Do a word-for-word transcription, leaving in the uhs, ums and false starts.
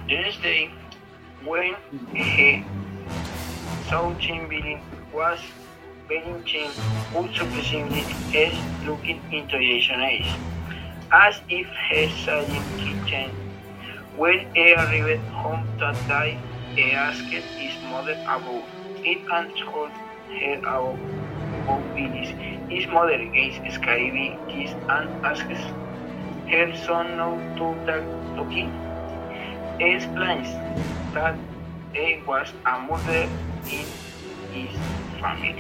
The next day, when he saw Chin Billy was Bellington also presumably is looking into Jason eyes, as if he saw him kitchen. When he arrived home that day, he asked his mother about it and told her about about Billy's. His mother gave Skyby kiss and asked her son now to talk talking. He explains that he was a murder in his family.